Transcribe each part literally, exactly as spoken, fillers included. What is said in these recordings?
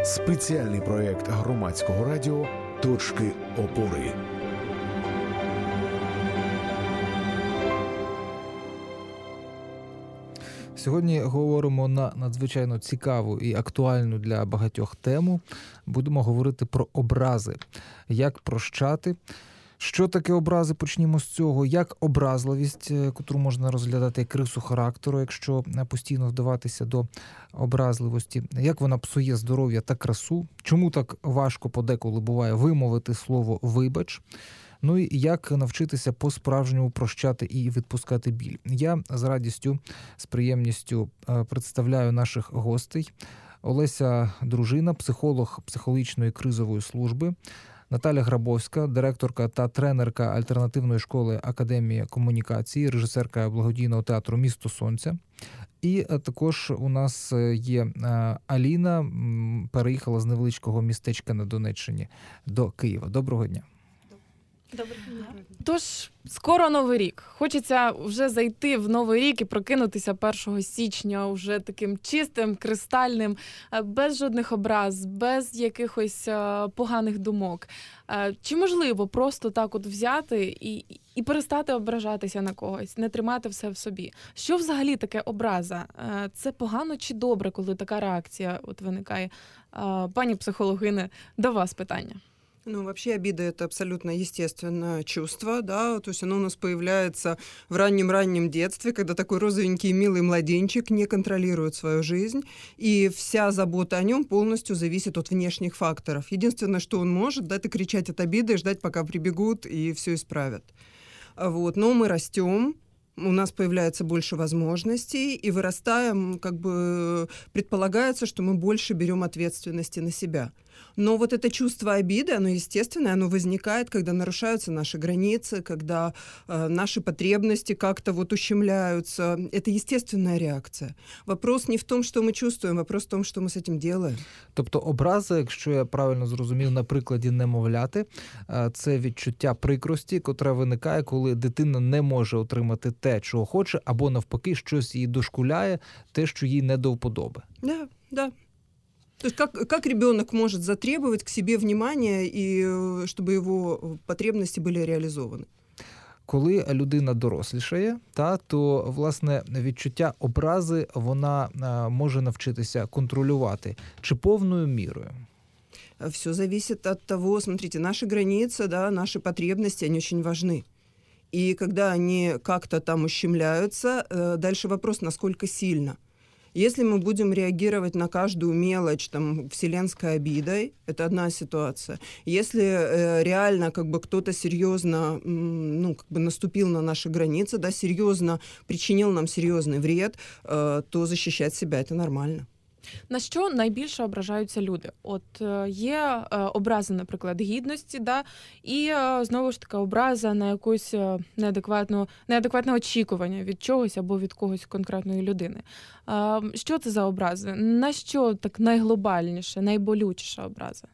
Спеціальний проєкт громадського радіо «Точки опори». Сьогодні говоримо на надзвичайно цікаву і актуальну для багатьох тему. Будемо говорити про образи. Як прощати? Що таке образи? Почнімо з цього. Як образливість, котру можна розглядати як рису характеру, якщо постійно вдаватися до образливості. Як вона псує здоров'я та красу? Чому так важко подеколи буває вимовити слово «вибач»? Ну і як навчитися по-справжньому прощати і відпускати біль. Я з радістю, з приємністю представляю наших гостей. Олеся Дружина, психолог психологічної кризової служби. Наталя Грабовська, директорка та тренерка альтернативної школи Академії комунікації, режисерка благодійного театру «Місто Сонця». І також у нас є Аліна, переїхала з невеличкого містечка на Донеччині до Києва. Доброго дня. Доброго дня. Тож, скоро Новий рік. Хочеться вже зайти в Новий рік і прокинутися першого січня вже таким чистим, кристальним, без жодних образ, без якихось поганих думок. Чи можливо просто так от взяти і, і перестати ображатися на когось, не тримати все в собі? Що взагалі таке образа? Це погано чи добре, коли така реакція от виникає? Пані психологине, до вас питання. Ну, вообще обида – это абсолютно естественное чувство, да, то есть оно у нас появляется в раннем-раннем детстве, когда такой розовенький милый младенчик не контролирует свою жизнь, и вся забота о нем полностью зависит от внешних факторов. Единственное, что он может, да, это кричать от обиды, ждать, пока прибегут и все исправят. Вот. Но мы растем, у нас появляется больше возможностей, и вырастаем, как бы предполагается, что мы больше берем ответственности на себя. Но вот это чувство обиды, оно естественное, оно возникает, когда нарушаются наши границы, когда э, наши потребности как-то вот ущемляются. Это естественная реакция. Вопрос не в том, что мы чувствуем, вопрос в том, что мы с этим делаем. Тобто образи, якщо я правильно зрозумів на прикладі немовляти, це відчуття прикрості, котре виникає, коли дитина не може отримати те, чого хоче, або навпаки, щось їй дошкуляє, те, що їй не до вподоби. Да, да. То есть как, как ребенок может затребовать к себе внимания, и чтобы его потребности были реализованы? Коли людина дорослішає, та, то, власне, відчуття образи вона а, може навчитися контролювати. Чи повною мірою? Все зависит от того, смотрите, наши границы, да, наши потребности, они очень важны. И когда они как-то там ущемляются, дальше вопрос, насколько сильно. Если мы будем реагировать на каждую мелочь там, вселенской обидой, это одна ситуация. Если э, реально как бы, кто-то серьезно ну, как бы наступил на наши границы, да, серьезно причинил нам серьезный вред, э, то защищать себя – это нормально. На що найбільше ображаються люди? От є образи, наприклад, гідності, да, і знову ж таки образа на якусь неадекватну, неадекватне очікування від чогось або від когось конкретної людини. Що це за образи? На що так найглобальніше, найболючіша образа?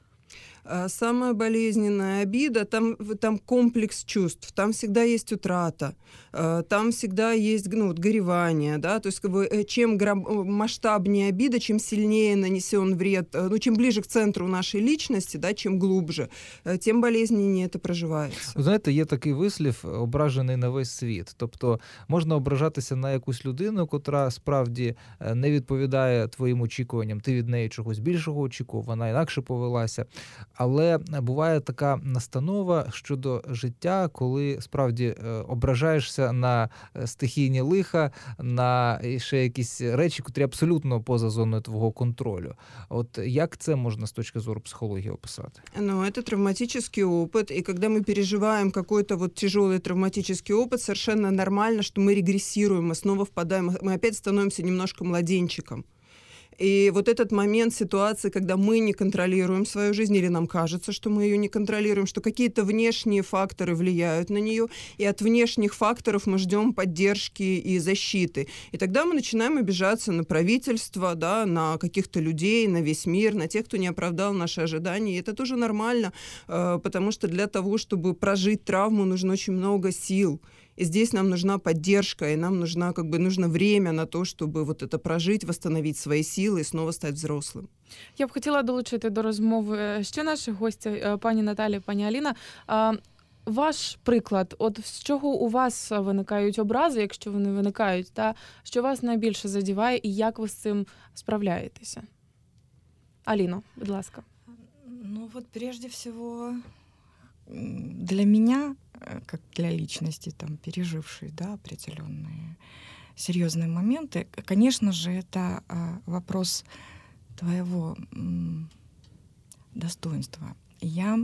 Самая болезненная обида, там, там комплекс чувств, там всегда есть утрата, там всегда есть ну, вот, горевание, да, то есть как бы, чем граб... масштабнее обида, чем сильнее нанесен вред, ну, чем ближе к центру нашей личности, да, чем глубже, тем болезненнее это проживається. Знаєте, є такий вислів «ображений на весь світ». Тобто можна ображатися на якусь людину, котра справді не відповідає твоїм очікуванням, ти від неї чогось більшого очікував, вона інакше повелася. Але буває така настанова щодо життя, коли справді ображаєшся на стихійні лиха, на ще якісь речі, котрі абсолютно поза зоною твого контролю. От як це можна з точки зору психології описати? Ну, это травматический опыт, и когда мы переживаем какой-то вот тяжелый травматический опыт, совершенно нормально, что мы регрессируем, мы снова впадаем, мы опять становимся немножко младенчиком. И вот этот момент ситуации, когда мы не контролируем свою жизнь, или нам кажется, что мы ее не контролируем, что какие-то внешние факторы влияют на нее, и от внешних факторов мы ждем поддержки и защиты. И тогда мы начинаем обижаться на правительство, да, на каких-то людей, на весь мир, на тех, кто не оправдал наши ожидания. И это тоже нормально, потому что для того, чтобы прожить травму, нужно очень много сил. И здесь нам нужна поддержка, и нам нужна, как бы, нужно время на то, чтобы вот это прожить, восстановить свои силы и снова стать взрослым. Я б хотіла долучити до розмови ще наших гостей, пані Наталі, пані Аліна. Ваш приклад, от з чого у вас виникають образи, якщо вони виникають, та що вас найбільше задіває і як ви з цим справляєтеся? Аліно, будь ласка. Ну вот прежде всего для меня, как для личности, там, пережившей, да, определенные серьезные моменты, конечно же, это вопрос твоего достоинства. Я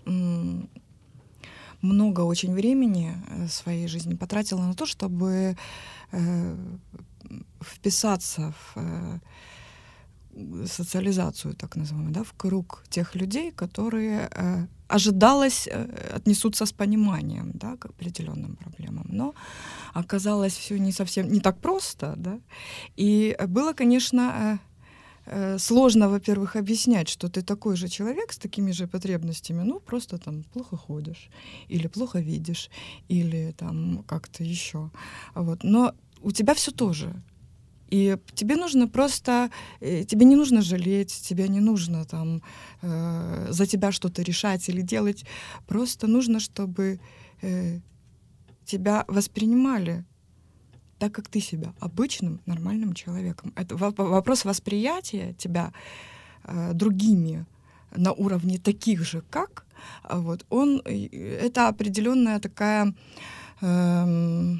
много очень времени своей жизни потратила на то, чтобы э, вписаться в э, социализацию, так называемую, да, в круг тех людей, которые э, ожидалось э, отнесутся с пониманием, да, к определенным проблемам. Но оказалось все не совсем не так просто, да. И было, конечно, э, сложно, во-первых, объяснять, что ты такой же человек с такими же потребностями, ну, просто там плохо ходишь, или плохо видишь, или там как-то еще. Вот. Но у тебя все тоже. И тебе нужно просто, тебе не нужно жалеть, тебе не нужно там э, за тебя что-то решать или делать. Просто нужно, чтобы э, тебя воспринимали так, как ты себя, обычным, нормальным человеком. Это вопрос восприятия тебя э, другими на уровне таких же, как, вот, он, это определенная такая э,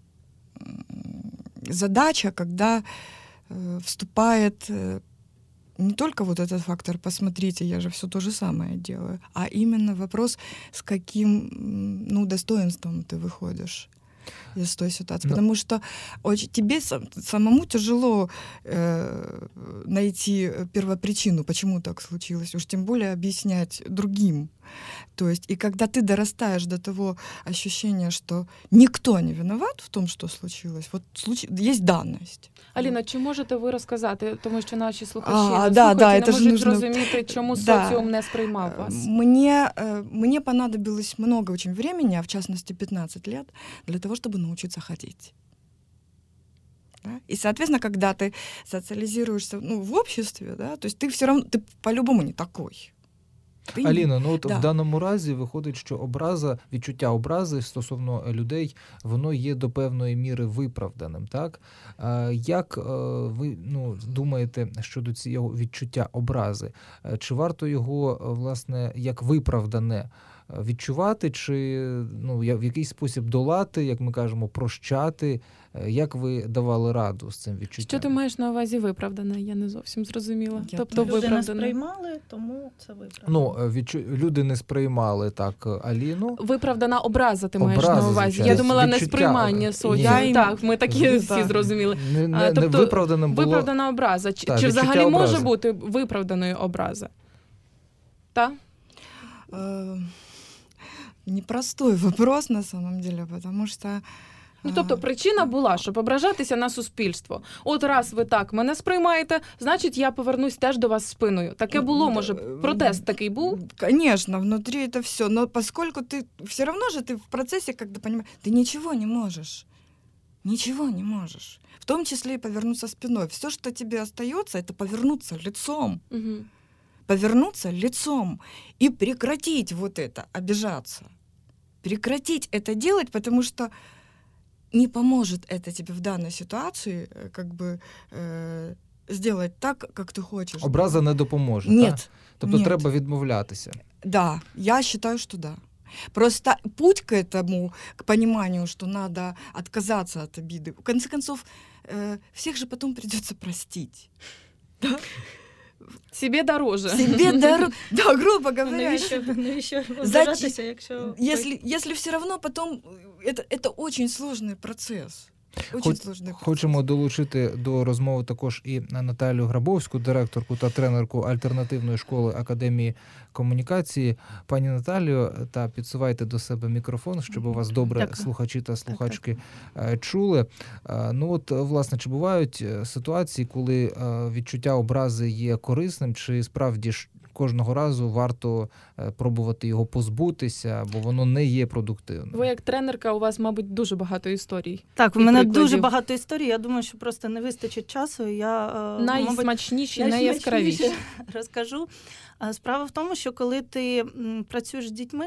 задача, когда э, вступает э, не только вот этот фактор «посмотрите, я же все то же самое делаю», а именно вопрос, с каким, ну, достоинством ты выходишь из той ситуации. Но... Потому что очень, тебе сам, самому тяжело э, найти первопричину, почему так случилось, уж тем более объяснять другим. То есть, и когда ты дорастаешь до того ощущения, что никто не виноват в том, что случилось, вот случ... есть данность. Аліна, чи можете ви розказати, тому що наші слухачі а, да, да, не это можуть нужно... зрозуміти, чому да. соціум не сприймав вас? Мне, мне понадобилось много очень времени, а в частности пятнадцать лет, для того, чтобы научиться ходить. Да? И, соответственно, когда ты социализируешься, ну, в обществе, да, то есть ты все равно, ты по-любому не такой. Аліна, ну от да. в даному разі виходить, що образа, відчуття образи стосовно людей, воно є до певної міри виправданим, так? А як ви, ну, думаєте щодо цього відчуття образи? Чи варто його, власне, як виправдане відчувати, чи, ну, в якийсь спосіб долати, як ми кажемо, прощати? Як ви давали раду з цим відчуттям? Що ти маєш на увазі виправдане? Я не зовсім зрозуміла. Я тобто люди виправдане. не сприймали, тому це виправдане. Ну, відчу... люди не сприймали так Аліну. Виправдана образа ти Образи, маєш на увазі. звичайно. Я думала, Відчуття. не сприймання соціуму. Так, ми такі всі так. зрозуміли. Не, не, а, тобто, не виправданим було... виправдана образа. Чи, так, чи взагалі образи. може бути виправданою образа? Так? Э, непростой вопрос, на самом деле, потому что... Ну, тобто причина була, щоб ображатися на суспільство. От раз ви так мене сприймаєте, значить я повернусь теж до вас спиною. Таке було, може, протест такий був? Конечно, внутри это все, но поскольку ты все равно же ты в процессе, когда понимаешь, ты ничего не можешь, ничего не можешь, в том числе и повернуться спиной. Все, что тебе остается, это повернуться лицом, Угу. повернуться лицом и прекратить вот это, обижаться, прекратить это делать, потому что не поможет это тебе в данной ситуации как бы э, сделать так, как ты хочешь. Образа не допоможе, Нет. так? Тобто нет. треба відмовлятися. Да, я считаю, что да. Просто путь к этому, к пониманию, что надо отказаться от обиды, в конце концов, э, всех же потом придется простить. Да? Себе дороже. Себе дороже. Да, грубо говоря. Навіщо, навіщо ображатися, якщо... Если, если все равно потом, это, это очень сложный процесс. Очень Хоч, сложний процес. Хочемо долучити до розмови також і Наталію Грабовську, директорку та тренерку альтернативної школи Академії комунікації. Пані Наталію, та підсувайте до себе мікрофон, щоб у вас добре Дякую. слухачі та слухачки так, так. чули. Ну от, власне, чи бувають ситуації, коли відчуття образи є корисним, чи справді кожного разу варто пробувати його позбутися, бо воно не є продуктивним. Ви як тренерка, у вас, мабуть, дуже багато історій. Так, у мене прикладів. Дуже багато історій, я думаю, що просто не вистачить часу. Я, найсмачніші, мабуть, найяскравіші. Розкажу. Справа в тому, що коли ти працюєш з дітьми,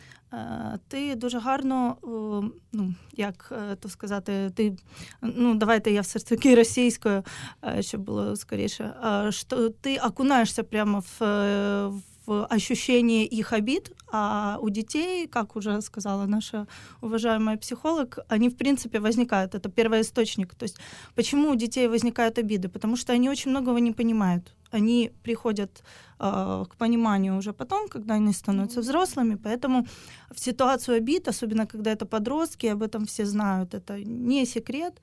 ти дуже гарно, ну, як то сказати, ти, ну, давайте я все-таки російською, щоб було скоріше, що ти окунаєшся прямо в, в ощущение их обид, а у детей, как уже сказала наша уважаемая психолог, они, в принципе, возникают. Это первоисточник. То есть почему у детей возникают обиды? Потому что они очень многого не понимают. Они приходят э, к пониманию уже потом, когда они становятся взрослыми, поэтому в ситуацию обид, особенно когда это подростки, об этом все знают, это не секрет,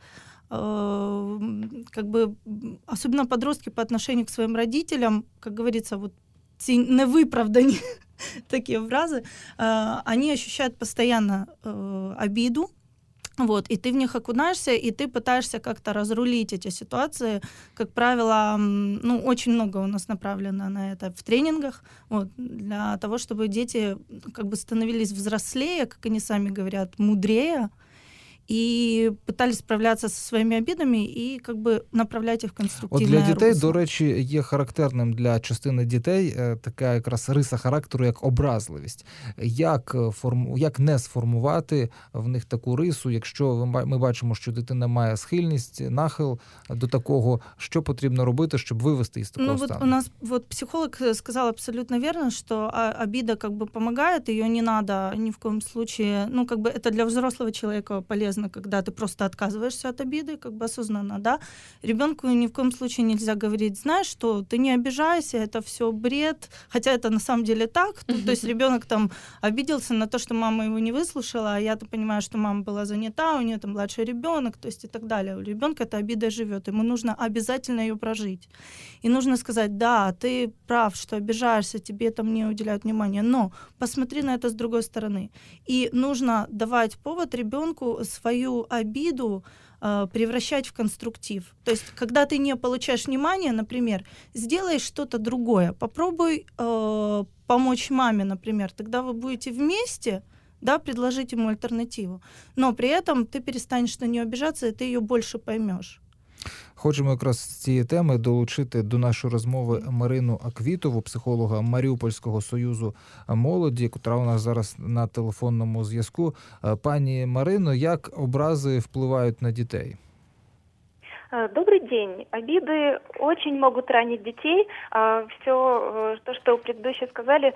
э, как бы, особенно подростки по отношению к своим родителям, как говорится, вот ці невиправдані такие фразы, э, они ощущают постоянно э, обиду, вот, и ты в них окунаешься, и ты пытаешься как-то разрулить эти ситуации. Как правило, ну, очень много у нас направлено на это в тренингах, вот, для того, чтобы дети как бы становились взрослее, как они сами говорят, мудрее, і пытались справлятися зі своїми обідами і как би направляти їх в конструктивне русло. От для дітей, до речі, є характерним для частини дітей така якраз риса характеру, як образливість. Як, форму, як не сформувати в них таку рису, якщо ми бачимо, що дитина має схильність, нахил до такого, що потрібно робити, щоб вивести із такого ну, стану? Вот у нас вот психолог сказал абсолютно верно, что обида как бы помогает, ее не надо ни в коем случае, ну как бы это для взрослого человека полезно, когда ты просто отказываешься от обиды, как бы осознанно, да. Ребенку ни в коем случае нельзя говорить, знаешь, что ты не обижайся, это все бред, хотя это на самом деле так. Mm-hmm. То есть ребенок там обиделся на то, что мама его не выслушала, а я-то понимаю, что мама была занята, у нее там младший ребенок, то есть и так далее. У ребенка эта обида живет, ему нужно обязательно ее прожить. И нужно сказать, да, ты прав, что обижаешься, тебе там не уделяют внимания, но посмотри на это с другой стороны. И нужно давать повод ребенку свою обиду э, превращать в конструктив. То есть, когда ты не получаешь внимания, например, сделай что-то другое, попробуй э, помочь маме, например, тогда вы будете вместе, да, предложить ему альтернативу. Но при этом ты перестанешь на нее обижаться, и ты ее больше поймешь. Хочемо якраз з цієї теми долучити до нашої розмови Марину Аквітову, психолога Маріупольського союзу молоді, котра у нас зараз на телефонному зв'язку. Пані Марино, як образи впливають на дітей? Добрый день. Обиды очень могут ранить детей. Все то, что предыдущие сказали,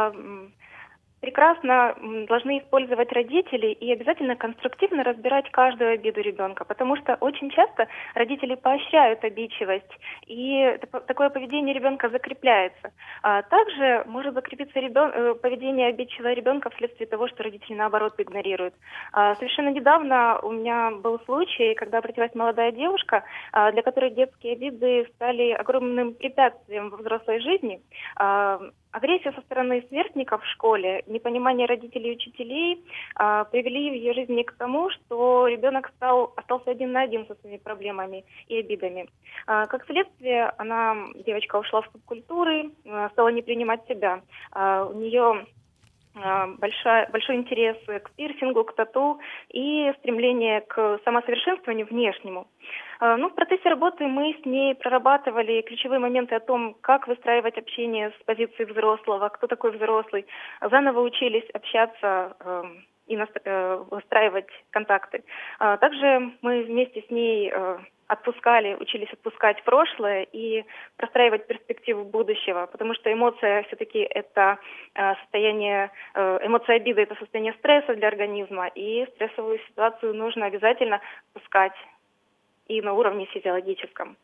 прекрасно должны использовать родители и обязательно конструктивно разбирать каждую обиду ребенка, потому что очень часто родители поощряют обидчивость, и такое поведение ребенка закрепляется. А также может закрепиться ребен... поведение обидчивого ребенка вследствие того, что родители наоборот игнорируют. А совершенно недавно у меня был случай, когда обратилась молодая девушка, для которой детские обиды стали огромным препятствием во взрослой жизни. Агрессия со стороны сверстников в школе, непонимание родителей и учителей а, привели в ее жизни к тому, что ребенок стал, остался один на один со своими проблемами и обидами. А, как следствие, она, девочка, ушла в субкультуры, а, стала не принимать себя. А, у нее а, большая, большой интерес к пирсингу, к тату и стремление к самосовершенствованию внешнему. Ну, в процессе работы мы с ней прорабатывали ключевые моменты о том, как выстраивать общение с позиции взрослого, кто такой взрослый. Заново учились общаться э, и э, выстраивать контакты. А также мы вместе с ней э, отпускали, учились отпускать прошлое и простраивать перспективу будущего, потому что эмоция все-таки это э, состояние, э, эмоция обиды это состояние стресса для организма, и стрессовую ситуацию нужно обязательно отпускать. И на уровне физиологическом.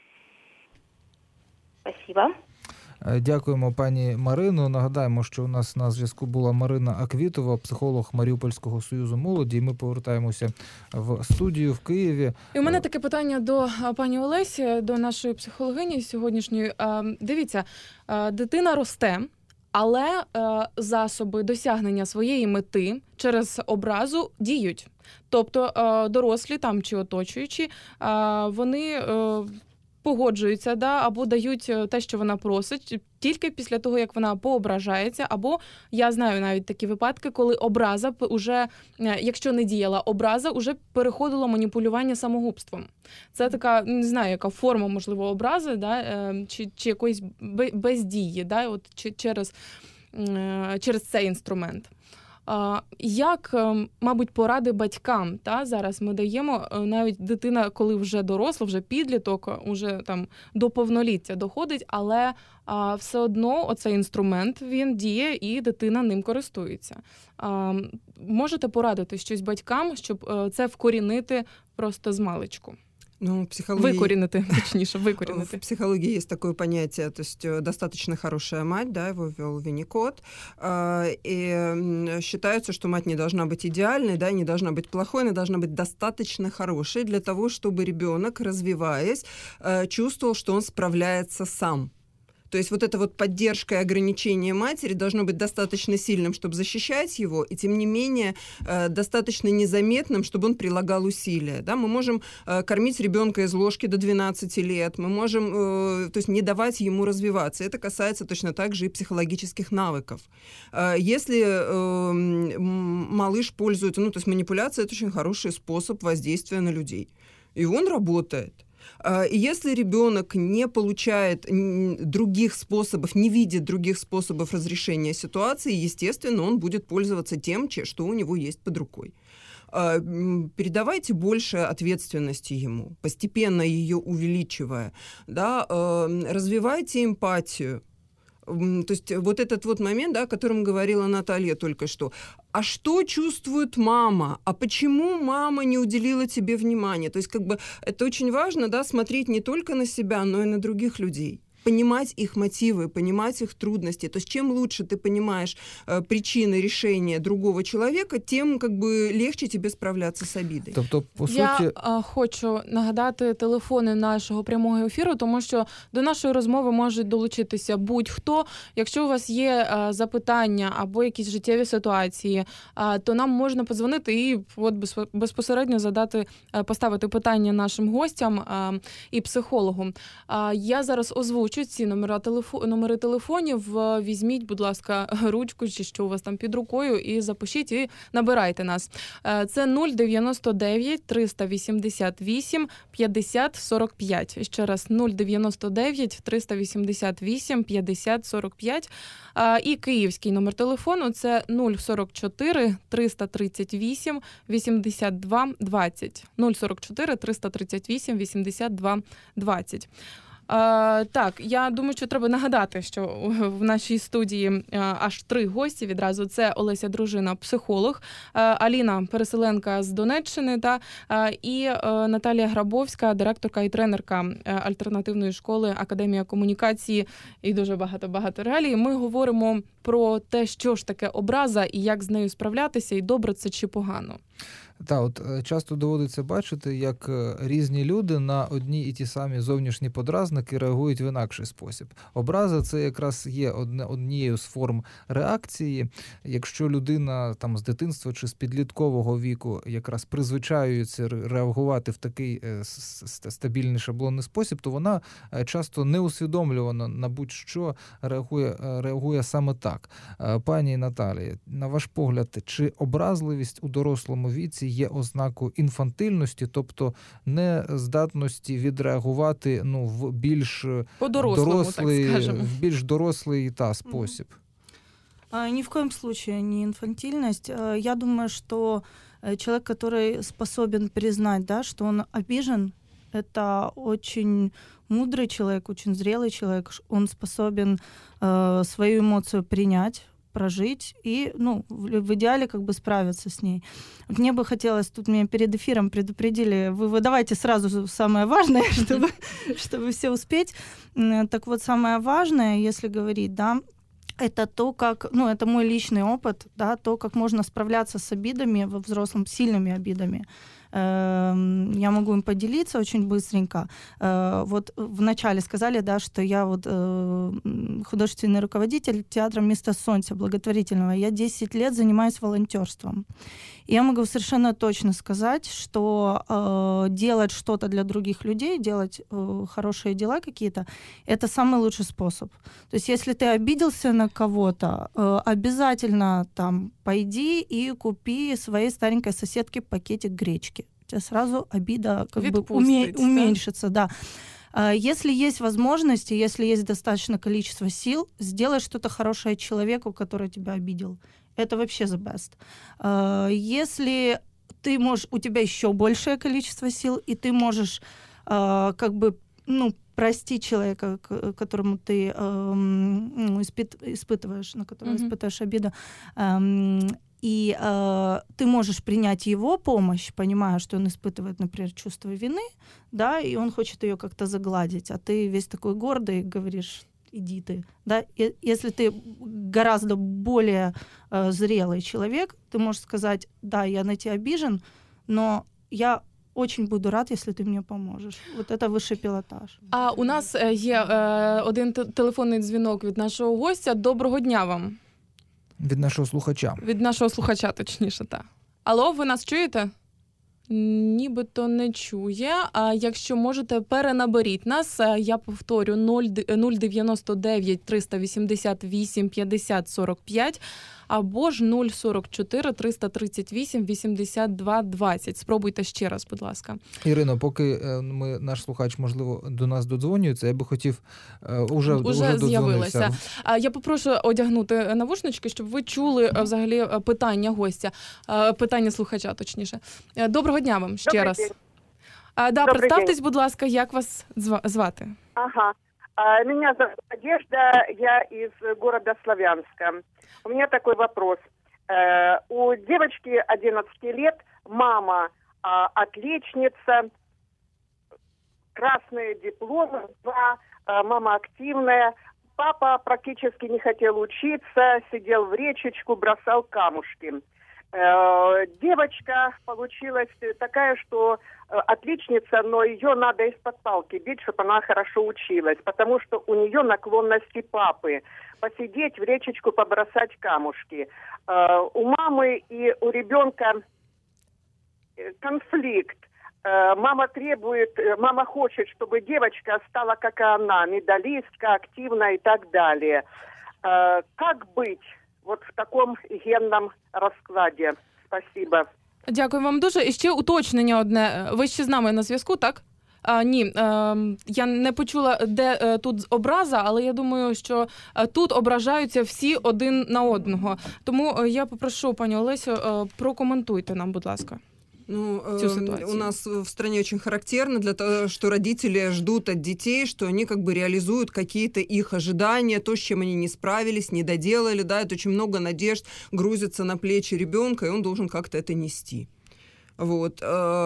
Спасибо. Дякуємо, пані Марино. Нагадаємо, що у нас на зв'язку була Марина Аквітова, психолог Маріупольського союзу молоді. І ми повертаємося в студію в Києві. І у мене таке питання до пані Олесі, до нашої психологині сьогоднішньої. Дивіться, дитина росте, але засоби досягнення своєї мети через образу діють. Тобто дорослі там чи оточуючі, вони погоджуються, да, або дають те, що вона просить, тільки після того, як вона поображається, або я знаю навіть такі випадки, коли образа уже, якщо не діяла образа, уже переходило маніпулювання самогубством. Це така, не знаю, яка форма, можливо, образи, да, чи, чи якоїсь бездії, да, от, чи, через, через цей інструмент. Як, мабуть, поради батькам, та, зараз ми даємо, навіть дитина, коли вже доросла, вже підліток, вже там до повноліття доходить, але а, все одно оцей інструмент, він діє і дитина ним користується. А, можете порадити щось батькам, щоб це вкорінити просто з маличку? Ну, психология... Выкоренити, точніше, выкоренити. В психологии есть такое понятие, то есть достаточно хорошая мать, да, его ввел Винникот, и считается, что мать не должна быть идеальной, да, не должна быть плохой, она должна быть достаточно хорошей для того, чтобы ребенок, развиваясь, чувствовал, что он справляется сам. То есть вот эта вот поддержка и ограничение матери должно быть достаточно сильным, чтобы защищать его, и тем не менее достаточно незаметным, чтобы он прилагал усилия. Да? Мы можем кормить ребенка из ложки до двенадцати лет, мы можем, то есть не давать ему развиваться. Это касается точно так же и психологических навыков. Если малыш пользуется, ну то есть манипуляция — это очень хороший способ воздействия на людей, и он работает. И если ребенок не получает других способов, не видит других способов разрешения ситуации, естественно, он будет пользоваться тем, что у него есть под рукой. Передавайте больше ответственности ему, постепенно ее увеличивая, да, развивайте эмпатию. То есть вот этот вот момент, да, о котором говорила Наталья только что. А что чувствует мама? А почему мама не уделила тебе внимания? То есть как бы это очень важно, да, смотреть не только на себя, но и на других людей. Понимать их мотивы, понимать их трудности. То есть чем лучше ты понимаешь э, причины решения другого человека, тем как бы легче тебе справляться з обідою. Тобто, по суті... Я а, хочу нагадати телефони нашого прямого ефіру, тому що до нашої розмови можуть долучитися будь-хто. Якщо у вас є а, запитання або якісь життєві ситуації, а, то нам можна подзвонити і от безпосередньо задати, поставити питання нашим гостям а, і психологу. А, я зараз озвучу ці номери, телефо... номери телефонів, візьміть, будь ласка, ручку, чи що у вас там під рукою, і запишіть, і набирайте нас. Це нуль дев'яносто дев'ять триста вісімдесят вісім п'ятдесят сорок п'ять. Ще раз, нуль дев'яносто дев'ять триста вісімдесят вісім п'ятдесят сорок п'ять. І київський номер телефону – це нуль сорок чотири триста тридцять вісім вісімдесят два двадцять. нуль сорок чотири триста тридцять вісім вісімдесят два двадцять. Uh, так, я думаю, що треба нагадати, що в нашій студії uh, аж три гості відразу. Це Олеся Дружина, психолог, uh, Аліна Переселенка з Донеччини, та, uh, і uh, Наталія Грабовська, директорка і тренерка uh, альтернативної школи Академія комунікації і дуже багато-багато реалій. Ми говоримо про те, що ж таке образа і як з нею справлятися, і добре це чи погано. Так, от часто доводиться бачити, як різні люди на одні і ті самі зовнішні подразники реагують в інакший спосіб. Образа – це якраз є одне, однією з форм реакції. Якщо людина там з дитинства чи з підліткового віку якраз призвичаюється реагувати в такий стабільний шаблонний спосіб, то вона часто неусвідомлювано на будь-що реагує, реагує саме так. Пані Наталія, на ваш погляд, чи образливість у дорослому віці є ознакою інфантильності, тобто нездатності відреагувати, ну, в більш дорослий, в більш дорослий та спосіб? Ни в коем случае не инфантильность. Я думаю, что человек, который способен признать, да, что он обижен, это очень мудрый человек, очень зрелый человек. Он способен э, свою эмоцию принять, прожить и, ну, в, в идеале как бы справиться с ней. Вот мне бы хотелось, тут меня перед эфиром предупредили, вы выдавайте сразу самое важное, чтобы, чтобы все успеть. Так вот, самое важное, если говорить, да, это то, как, ну, это мой личный опыт, да, то, как можно справляться с обидами во взрослом, сильными обидами. Я могу им поделиться очень быстренько. Вот вначале сказали, да, что я вот художественный руководитель театра «Место солнца» благотворительного. Я десять лет занимаюсь волонтерством. И я могу совершенно точно сказать, что э, делать что-то для других людей, делать э, хорошие дела какие-то, это самый лучший способ. То есть если ты обиделся на кого-то, э, обязательно там пойди и купи своей старенькой соседке пакетик гречки. У тебя сразу обида как бы уме- уменьшится, да. Если есть возможности, если есть достаточное количество сил, сделай что-то хорошее человеку, который тебя обидел. Это вообще the best. Если ты можешь, у тебя еще большее количество сил, и ты можешь как бы, ну, простить человека, которому ты ну, испыт, испытываешь, на которого mm-hmm. испытываешь обиду, и э, ты можешь принять его помощь, понимая, что он испытывает, например, чувство вины, да, и он хочет ее как-то загладить, а ты весь такой гордый говоришь, иди ты, да. И, если ты гораздо более э, зрелый человек, ты можешь сказать, да, я на тебя обижен, но я очень буду рад, если ти мені поможеш. От це вищий пілотаж. А у нас є е, один т- телефонний дзвінок від нашого гостя. Доброго дня вам. Від нашого слухача. Від нашого слухача, точніше, так. Алло, ви нас чуєте? Нібито не чує. А якщо можете, перенаберіть нас. Я повторю, нуль дев'яносто дев'ять триста вісімдесят вісім п'ятдесят сорок п'ять або ж нуль сорок чотири триста тридцять вісім вісімдесят два двадцять. Спробуйте ще раз, будь ласка. Ірино, поки ми, наш слухач, можливо, до нас додзвонюється, я би хотів, уже, уже, уже з'явилася. Я попрошу одягнути навушнички, щоб ви чули взагалі питання гостя, питання слухача, точніше. Доброго дня вам ще Добрий раз. День. А, да, Добрий представтесь, день. будь ласка, як вас звати? Ага. А, меня зовут Надежда, я из города Славянска. У меня такой вопрос. Э, у девочки одиннадцати лет мама э, отличница, красные дипломы, два, э, мама активная. Папа практически не хотел учиться, сидел в речечку, бросал камушки. Э, девочка получилась такая, что э, отличница, но ее надо из-под палки бить, чтобы она хорошо училась, потому что у нее наклонности папы. Посидеть в речечку, побросать камушки. Э, у мамы и у ребенка конфликт. Э, мама требует, мама хочет, чтобы девочка стала как и она, медалистка, активная и так далее. Э, как быть вот в такому генному розкладі? Спасибо. Дякую вам дуже. І ще уточнення одне. Ви ще з нами на зв'язку, так? А, ні, а, я не почула, де а, тут образа, але я думаю, що а, тут ображаються всі один на одного. Тому а, я попрошу, пані Олесю, а, прокоментуйте нам, будь ласка. Ну, э, у нас в стране очень характерно для того, что родители ждут от детей, что они как бы реализуют какие-то их ожидания, то, с чем они не справились, не доделали, да, это очень много надежд грузится на плечи ребенка, и он должен как-то это нести. Вот.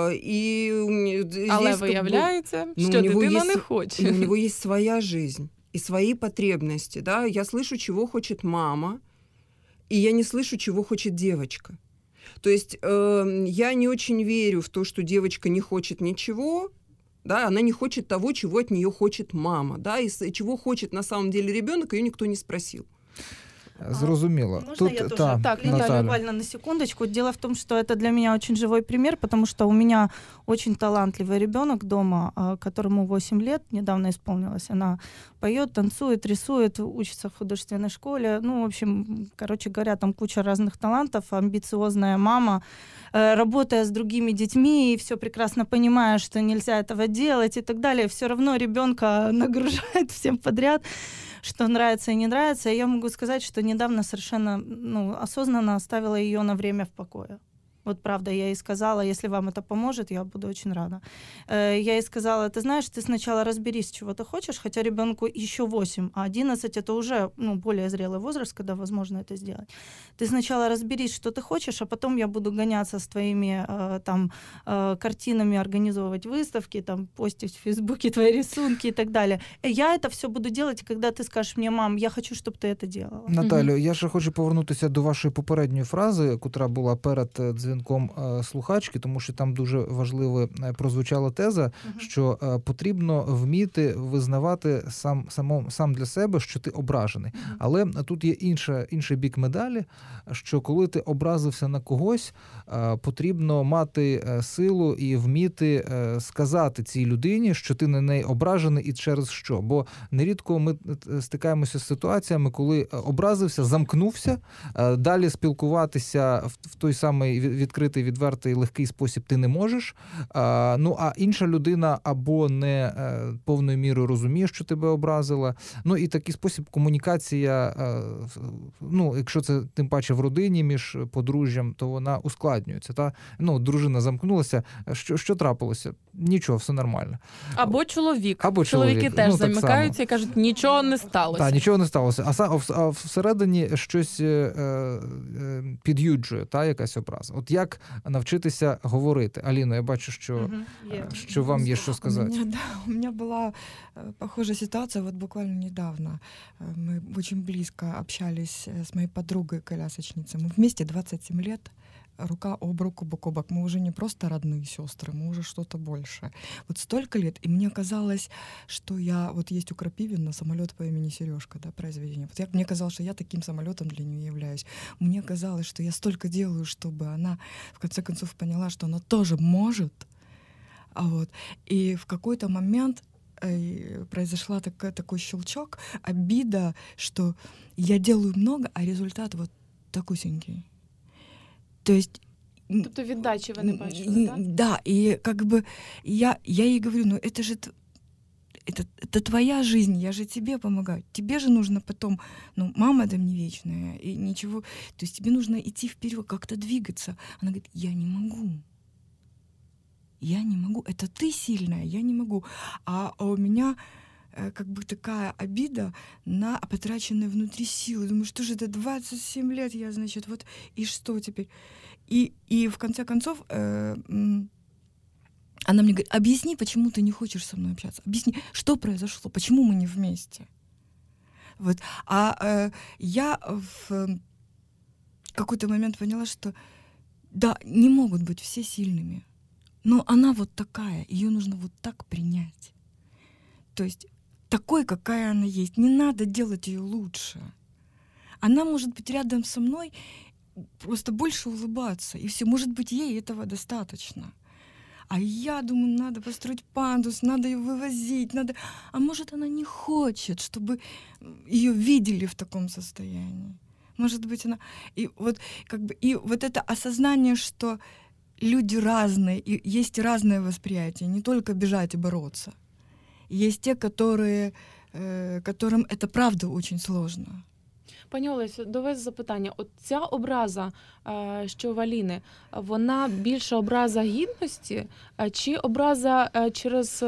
И здесь, Але виявляється, ну, що дитина есть, не хоче. У него есть своя жизнь и свои потребности, да. Я слышу, чего хочет мама, и я не слышу, чего хочет девочка. То есть э, я не очень верю в то, что девочка не хочет ничего, да, она не хочет того, чего от нее хочет мама, да, и чего хочет на самом деле ребенок, ее никто не спросил. Зрозуміло. Можно Тут, я тоже? та, так, Наталя. буквально на секундочку. Дело в том, что это для меня очень живой пример, потому что у меня очень талантливый ребенок дома, которому восемь лет, недавно исполнилось. Она поет, танцует, рисует, учится в художественной школе. Ну, в общем, короче говоря, там куча разных талантов, амбициозная мама, работая с другими детьми, и все прекрасно понимая, что нельзя этого делать и так далее, все равно ребенка нагружает всем подряд, что нравится и не нравится. И я могу сказать, что недавно совершенно ну, осознанно оставила ее на время в покое. Вот правда, я ей сказала, если вам это поможет, я буду очень рада. Я ей сказала, ты знаешь, ты сначала разберись, чего ты хочешь, хотя ребенку еще восемь, а одиннадцать это уже ну, более зрелый возраст, когда возможно это сделать. Ты сначала разберись, что ты хочешь, а потом я буду гоняться с твоими там, картинами, организовывать выставки, там, постить в Фейсбуке твои рисунки и так далее. Я это все буду делать, когда ты скажешь мне, мам, я хочу, чтобы ты это делала. Наталю, я ще хочу повернутися до вашої попередньої фрази, котра була перед дзвінком. дзвінком слухачки, тому що там дуже важливо прозвучала теза, uh-huh. що потрібно вміти визнавати сам, сам, сам для себе, що ти ображений. Uh-huh. Але тут є інша, інший бік медалі, що коли ти образився на когось, потрібно мати силу і вміти сказати цій людині, що ти на неї ображений і через що. Бо нерідко ми стикаємося з ситуаціями, коли образився, замкнувся, далі спілкуватися в той самий відкритий, відвертий, легкий спосіб ти не можеш. Ну, а інша людина або не повною мірою розуміє, що тебе образила. Ну, і такий спосіб комунікація, ну, якщо це тим паче в родині між подружжям, то вона ускладнюється. Та? Ну, дружина замкнулася. Що, що трапилося? Нічого, все нормально. Або чоловік. Або Чоловіки чоловік. теж ну, замикаються і кажуть, нічого не сталося. Так, нічого не сталося. А, а всередині щось е, е, під'юджує, та, якась образа. От як навчитися говорити? Аліно, я бачу, що, угу. yeah. що вам є що сказати. У мене, да, у мене була похожа ситуація, вот буквально недавно. Мы очень близко общались с моей подругой-колясочницей. Мы вместе двадцать семь лет. Рука об руку, бок о бок. Мы уже не просто родные сестры, мы уже что-то большее. Вот столько лет, и мне казалось, что я... Вот есть у Крапивина самолет по имени Сережка, да, произведение. Вот я, мне казалось, что я таким самолетом для нее являюсь. Мне казалось, что я столько делаю, чтобы она, в конце концов, поняла, что она тоже может. А вот. И в какой-то момент произошла такая, такой щелчок, обида, что я делаю много, а результат вот такусенький. То есть... Тобто віддачі ви не бачили, да? Да, и как бы я, я ей говорю, ну это же это, это твоя жизнь, я же тебе помогаю. Тебе же нужно потом, ну, мама там не вечная, и ничего. То есть тебе нужно идти вперед, как-то двигаться. Она говорит, я не могу. Я не могу. Это ты сильная, я не могу. А, а у меня как бы такая обида на потраченные внутри силы. Думаю, что же это, двадцать семь лет я, значит, вот, и что теперь? И, и в конце концов э, она мне говорит, объясни, почему ты не хочешь со мной общаться. Объясни, что произошло, почему мы не вместе. Вот. А э, я в какой-то момент поняла, что да, не могут быть все сильными, но она вот такая, ее нужно вот так принять. То есть такой, какая она есть. Не надо делать ее лучше. Она может быть рядом со мной, просто больше улыбаться. И все, может быть, ей этого достаточно. А я думаю, надо построить пандус, надо ее вывозить, надо... А может, она не хочет, чтобы ее видели в таком состоянии. Может быть, она... И вот, как бы, и вот это осознание, что люди разные, и есть разное восприятие, не только бежать и бороться. Есть те, которые, э, которым это правда очень сложно. Пані Олесю, до вас запитання. От ця образа, що в Аліни, вона більше образа гідності, чи образа через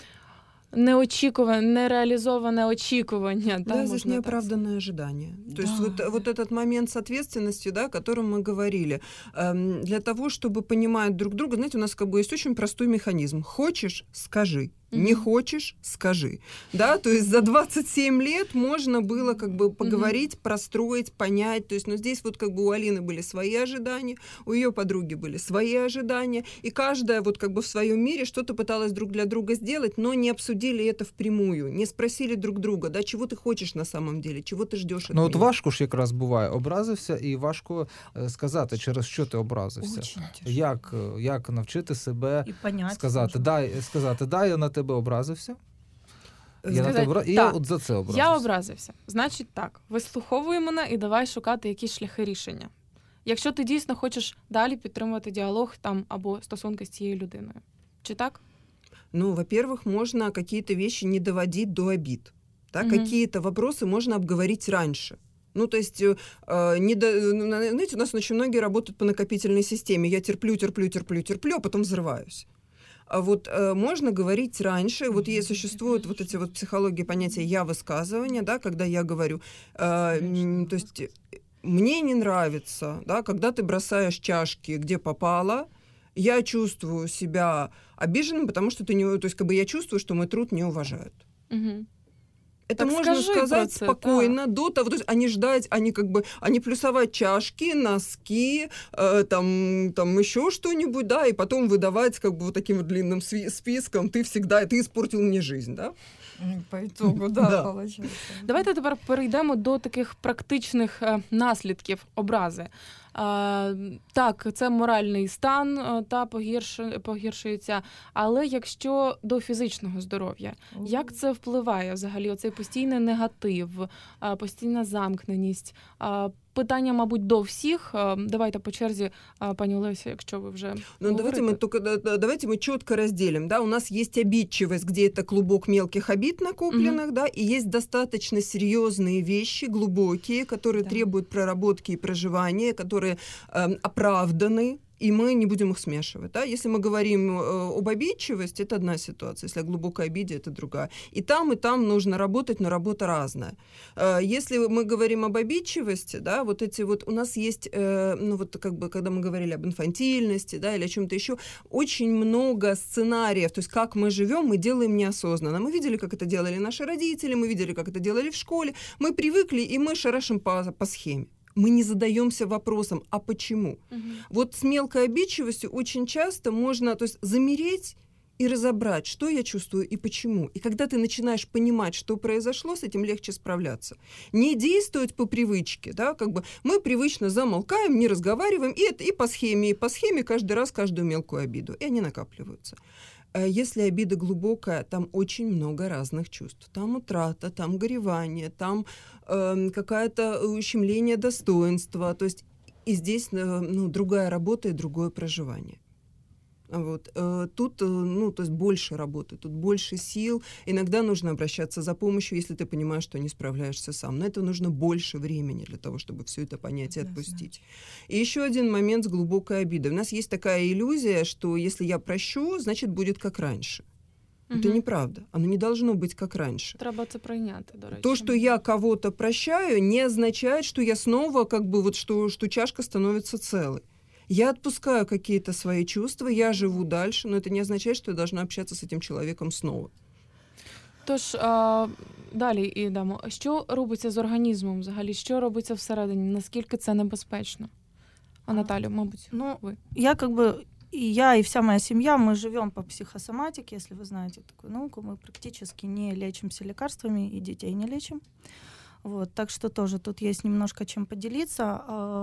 неочікуване, нереализованное очікування? Да, да, здесь неоправданное ожидание. То да. есть вот, вот этот момент с ответственностью, да, о котором мы говорили, эм, для того, чтобы понимать друг друга, знаете, у нас как бы есть очень простой механизм. Хочешь — скажи. Не хочешь — скажи. Да, то есть за двадцать семь лет можно было как бы поговорить, mm-hmm. простроить, понять. То есть, ну, здесь вот как бы у Алины были свои ожидания, у ее подруги были свои ожидания, и каждая вот как бы в своем мире что-то пыталась друг для друга сделать, но не обсудили это впрямую, не спросили друг друга, да, чего ты хочешь на самом деле, чего ти ждеш від Ну, мене. от важко ж якраз буває, образився, і важко сказати, через що ти образився. Як, як навчити себе сказати, дай, сказати, дай, я на тебе образився. Я Сказати, на тебе, і я от за це образився. Я образився. Значить так, вислуховуй мене і давай шукати якісь шляхи рішення. Якщо ти дійсно хочеш далі підтримувати діалог там або стосунки з цією людиною. Чи так? Ну, во-первых, можно какие-то вещи не доводить до обид. Да? Угу. Какие-то вопросы можно обговорить раньше. Ну, то есть, э, не до... знаете, у нас очень многие работают по накопительной системе. Я терплю, терплю, терплю, терплю, а потом взрываюсь. А вот э, можно говорить раньше, вот есть, существуют вот эти вот психологии понятия «я-высказывание», да, когда я говорю, э, то есть мне не нравится, да, когда ты бросаешь чашки, где попало, я чувствую себя обиженным, потому что ты не, то есть как бы я чувствую, что мой труд не уважают. Угу. Это так можно сказать это, спокойно, да. До того, то есть они ждать, они как бы, они плюсовать чашки, носки, э, там, там еще что-нибудь, да, и потом выдавать как бы вот таким вот длинным списком, ты всегда, ты испортил мне жизнь, да? По итогу, да, да. Получається. Давайте тепер перейдемо до таких практичних наслідків образи. А, так, це моральний стан та погірш... погіршується, але якщо до фізичного здоров'я, mm. як це впливає взагалі? Оцей постійний негатив, постійна замкненість, питання, мабуть, до всіх. Давайте по черзі, пані Олеся, якщо ви вже Ну, давайте мы только давайте мы четко разделим, да, у нас есть обидчивость, где это клубок мелких обид накопленных, mm-hmm. да, и есть достаточно серьезные вещи, глубокие, которые да. требуют проработки и проживания, которые э, оправданы. И мы не будем их смешивать. Да? Если мы говорим э, об обидчивости, это одна ситуация. Если о глубокой обиде, это другая. И там, и там нужно работать, но работа разная. Э, если мы говорим об обидчивости, да, вот эти вот, у нас есть, э, ну вот как бы, когда мы говорили об инфантильности, да, или о чем-то еще, очень много сценариев, то есть как мы живем, мы делаем неосознанно. Мы видели, как это делали наши родители, мы видели, как это делали в школе, мы привыкли, и мы шарашим по, по схеме. Мы не задаемся вопросом, а почему? Угу. Вот с мелкой обидчивостью очень часто можно, то есть замереть и разобрать, что я чувствую и почему. И когда ты начинаешь понимать, что произошло, с этим легче справляться. Не действовать по привычке, да, как бы мы привычно замолкаем, не разговариваем, и это и по схеме, и по схеме каждый раз каждую мелкую обиду, и они накапливаются. Если обида глубокая, там очень много разных чувств. Там утрата, там горевание, там э, какое-то ущемление достоинства. То есть и здесь ну, другая работа и другое проживание. Вот. Тут ну, то есть больше работы, тут больше сил. Иногда нужно обращаться за помощью, если ты понимаешь, что не справляешься сам. Но это нужно больше времени для того, чтобы все это понять и отпустить. И еще один момент с глубокой обидой. У нас есть такая иллюзия, что если я прощу, значит, будет как раньше. Угу. Это неправда. Оно не должно быть как раньше. Треба це прийняти, до речі. То, что я кого-то прощаю, не означает, что я снова, как бы, вот, что, что чашка становится целой. Я отпускаю какие-то свои чувства, я живу дальше, но это не означает, что я должна общаться с этим человеком снова. Тож, а, далі йдемо. Що робиться з організмом взагалі? Що робиться всередині? Наскільки це небезпечно? А Наталю, мабуть, ну, ви. Я как бы, и я, и вся моя семья, мы живем по психосоматике, если вы знаете такую науку, мы практически не лечимся лекарствами и детей не лечим. Вот, так что тоже тут есть немножко чем поделиться.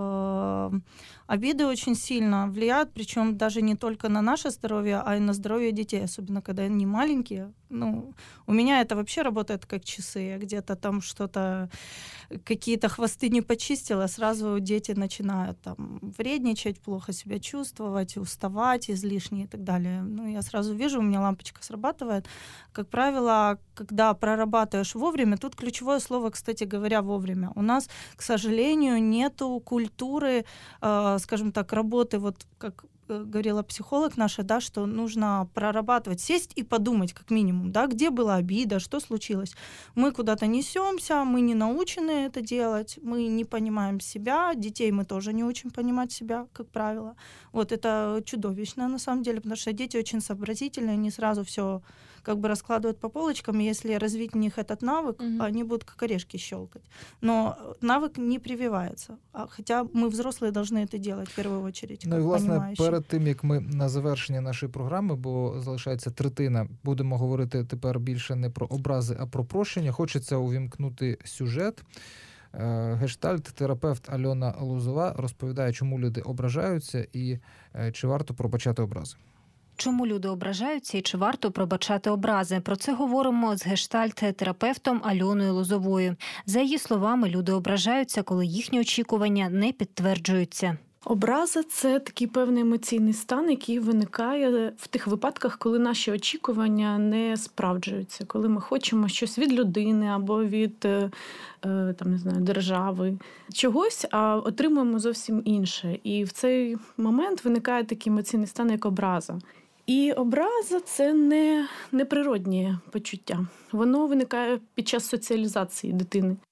Обиды очень сильно влияют, причем даже не только на наше здоровье, а и на здоровье детей, особенно когда они маленькие. Ну, у меня это вообще работает как часы. Я где-то там что-то, какие-то хвосты не почистила, сразу дети начинают там вредничать, плохо себя чувствовать, уставать излишне и так далее. Ну, я сразу вижу, у меня лампочка срабатывает. Как правило, когда прорабатываешь вовремя, тут ключевое слово, кстати говоря, вовремя. У нас, к сожалению, нету культуры, э, скажем так, работы, вот как говорила психолог наша, да, что нужно прорабатывать, сесть и подумать как минимум, да, где была обида, что случилось. Мы куда-то несемся, мы не научены это делать, мы не понимаем себя, детей мы тоже не учим понимать себя, как правило. Вот это чудовищно на самом деле, потому что дети очень сообразительные, они сразу все как бы раскладывают по полочкам, и если развить в них этот навык, mm-hmm. они будут как орешки щелкать. Но навык не прививается, хотя мы, взрослые, должны это делать в первую очередь. Ну і, власне, перед тим, як ми на завершення нашої програми, бо залишається третина, будемо говорити тепер більше не про образи, а про прощення. Хочеться увімкнути сюжет. Гештальт-терапевт Альона Лозова розповідає, чому люди ображаються і чи варто пробачати образи. Чому люди ображаються і чи варто пробачати образи? Про це говоримо з гештальт-терапевтом Альоною Лозовою. За її словами, люди ображаються, коли їхні очікування не підтверджуються. Образа – це такий певний емоційний стан, який виникає в тих випадках, коли наші очікування не справджуються, коли ми хочемо щось від людини або від там, не знаю, держави, чогось, а отримуємо зовсім інше. І в цей момент виникає такий емоційний стан, як образа. І образа – це не неприродні почуття. Воно виникає під час соціалізації дитини.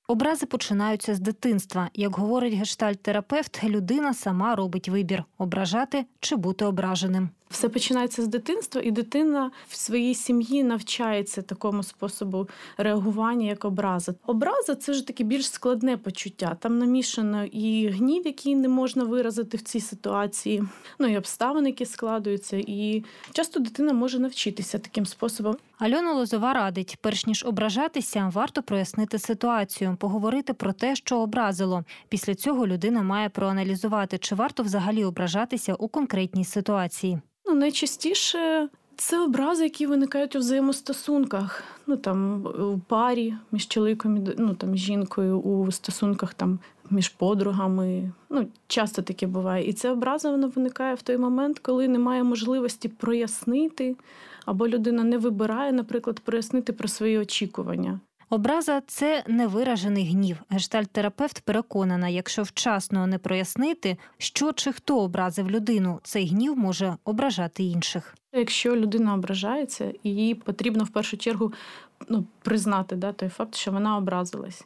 Образи починаються з дитинства. Як говорить гештальт-терапевт, людина сама робить вибір – ображати чи бути ображеним. Все починається з дитинства, і дитина в своїй сім'ї навчається такому способу реагування, як образа. Образа – це ж таке більш складне почуття. Там намішано і гнів, який не можна виразити в цій ситуації, ну і обставини, які складуються. І часто дитина може навчитися таким способом. Альона Лозова радить, перш ніж ображатися, варто прояснити ситуацію, поговорити про те, що образило. Після цього людина має проаналізувати, чи варто взагалі ображатися у конкретній ситуації. Ну, найчастіше це образи, які виникають у взаємостосунках. Ну, там, у парі між чоловіком і ну, там, жінкою, у стосунках там, між подругами. Ну, часто таке буває. І ця образа вона виникає в той момент, коли немає можливості прояснити, або людина не вибирає, наприклад, прояснити про свої очікування. Образа – це невиражений гнів. Гештальт-терапевт переконана, якщо вчасно не прояснити, що чи хто образив людину, цей гнів може ображати інших. Якщо людина ображається, їй потрібно в першу чергу ну, признати да, той факт, що вона образилась.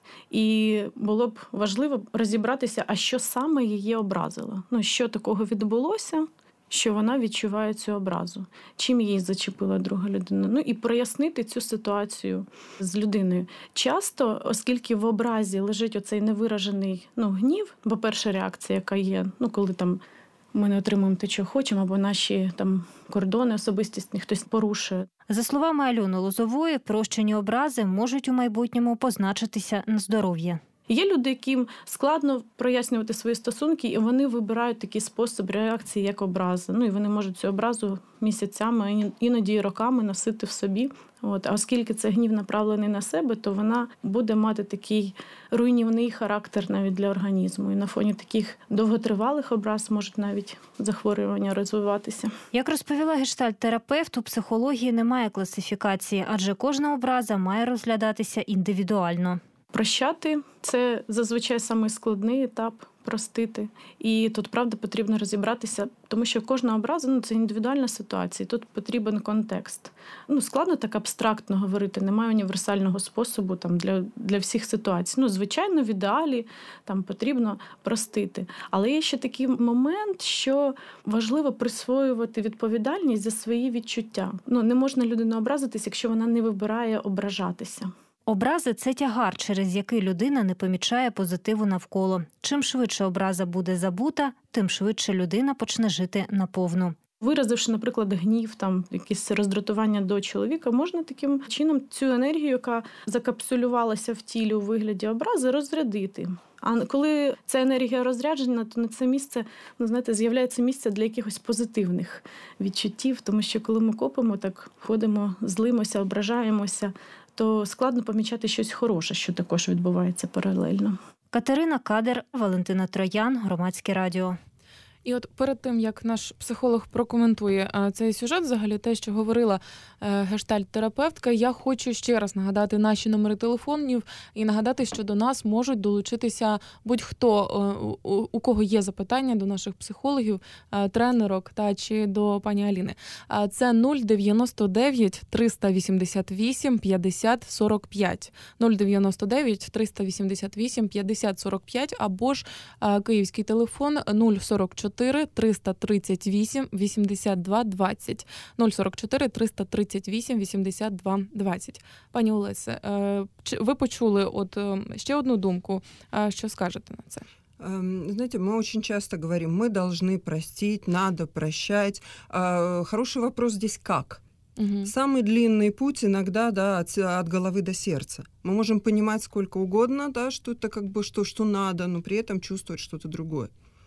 І було б важливо розібратися, а що саме її образило. Ну, що такого відбулося, що вона відчуває цю образу, чим її зачепила друга людина. Ну і прояснити цю ситуацію з людиною. Часто, оскільки в образі лежить оцей невиражений ну, гнів, бо перша реакція, яка є, ну коли там ми не отримуємо те, що хочемо, або наші там кордони особистісні хтось порушує. За словами Альони Лозової, прощені образи можуть у майбутньому позначитися на здоров'я. Є люди, яким складно прояснювати свої стосунки, і вони вибирають такий спосіб реакції, як образа. Ну і вони можуть цю образу місяцями, іноді і роками носити в собі. От. А оскільки це гнів направлений на себе, то вона буде мати такий руйнівний характер навіть для організму. І на фоні таких довготривалих образ можуть навіть захворювання розвиватися. Як розповіла гештальт-терапевт, у психології немає класифікації, адже кожна образа має розглядатися індивідуально. Прощати – це зазвичай самий складний етап – простити. І тут, правда, потрібно розібратися, тому що кожна образа ну, – це індивідуальна ситуація, тут потрібен контекст. Ну, складно так абстрактно говорити, немає універсального способу там, для, для всіх ситуацій. Ну, звичайно, в ідеалі там, потрібно простити. Але є ще такий момент, що важливо присвоювати відповідальність за свої відчуття. Ну, не можна людину образитись, якщо вона не вибирає ображатися. Образи – це тягар, через який людина не помічає позитиву навколо. Чим швидше образа буде забута, тим швидше людина почне жити наповну. Виразивши, наприклад, гнів, там, якесь роздратування до чоловіка, можна таким чином цю енергію, яка закапсулювалася в тілі у вигляді образи, розрядити. А коли ця енергія розряджена, то на це місце, ну, знаєте, з'являється місце для якихось позитивних відчуттів, тому що коли ми копимо, так ходимо, злимося, ображаємося, то складно помічати щось хороше, що також відбувається паралельно. Катерина Кадер, Валентина Троян, Громадське радіо. І от перед тим, як наш психолог прокоментує цей сюжет, взагалі те, що говорила гештальт-терапевтка, я хочу ще раз нагадати наші номери телефонів і нагадати, що до нас можуть долучитися будь-хто, у кого є запитання до наших психологів, тренерок та чи до пані Аліни. Це нуль дев'яносто дев'ять триста вісімдесят вісім п'ятдесят сорок п'ять. нуль дев'яносто дев'ять триста вісімдесят вісім п'ятдесят сорок п'ять або ж київський телефон нуль сорок чотири триста тридцять вісім вісімдесят два двадцять. нуль сорок чотири триста тридцять вісім вісімдесят два двадцять. Пані Олесе, ви почули от ще одну думку. Що скажете на це? Знаете, мы очень часто говорим, мы должны простить, надо прощать. Хороший вопрос здесь как? Угу. Самый длинный путь иногда, да, от, от головы до сердца. Мы можем понимать сколько угодно, да, что это как бы что, что надо, но при этом чувствовать что-то другое.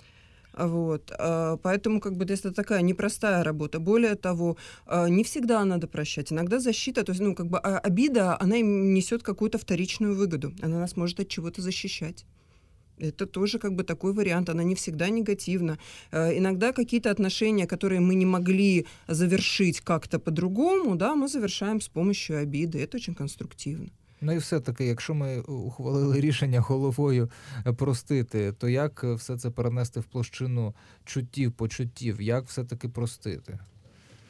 Вот. Поэтому как бы это такая непростая работа. Более того, не всегда надо прощать. Иногда защита, то есть, ну, как бы обида, она несет какую-то вторичную выгоду. Она нас может от чего-то защищать. Это тоже как бы такой вариант, она не всегда негативна. Иногда какие-то отношения, которые мы не могли завершить как-то по-другому, да, мы завершаем с помощью обиды. Это очень конструктивно. Ну і все-таки, якщо ми ухвалили рішення головою простити, то як все це перенести в площину чуттів, почуттів? Як все-таки простити?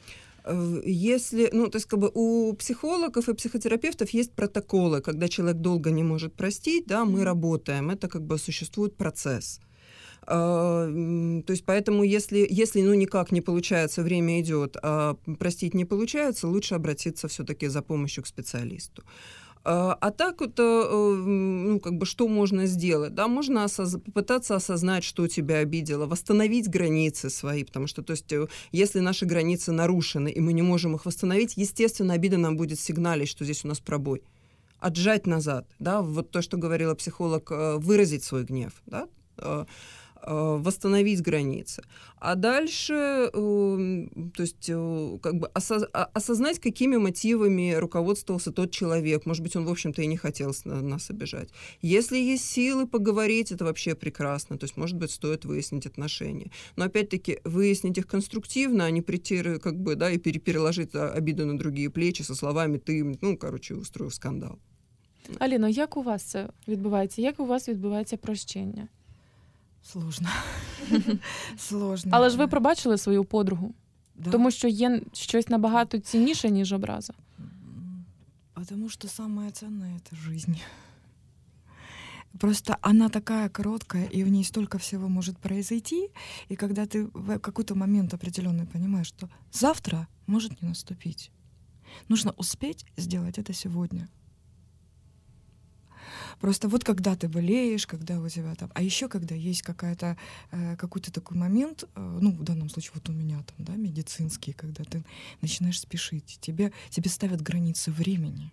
Если, ну, то есть, как бы у психологов и психотерапевтов есть протоколы, когда человек долго не может простить, да, мы работаем, это как бы существует процесс. То есть поэтому, если, если ну, никак не получается, время идет, а простить не получается, лучше обратиться все-таки за помощью к специалисту. А так вот, ну, как бы, что можно сделать? Да, можно осоз... попытаться осознать, что тебя обидело, восстановить границы свои, потому что, то есть, если наши границы нарушены, и мы не можем их восстановить, естественно, обида нам будет сигналить, что здесь у нас пробой. Отжать назад, да, вот то, что говорила психолог, выразить свой гнев, да, восстановить границы. А дальше, то есть, как бы осознать, какими мотивами руководствовался тот человек. Может быть, он, в общем-то, и не хотел нас обижать. Если есть силы поговорить, это вообще прекрасно. То есть, может быть, стоит выяснить отношения. Но, опять-таки, выяснить их конструктивно, а не прийти, как бы, да, и переложить обиду на другие плечи со словами «ты, ну, короче, устроив скандал». Аліно, як у вас це відбувається? Як у вас відбувається прощення? Сложно. Сложно. Але ж ви пробачили свою подругу? Да. Тому що є щось набагато цінніше, ніж образа. Потому что самое ценное — это жизнь. Просто она такая короткая, и в ней столько всего может произойти, и когда ты в какой-то момент определенный понимаешь, что завтра может не наступить, нужно успеть сделать это сегодня. Просто вот когда ты болеешь, когда у тебя там... А еще когда есть какая-то, э, какой-то такой момент, э, ну, в данном случае вот у меня там, да, медицинский, когда ты начинаешь спешить, тебе, тебе ставят границы времени.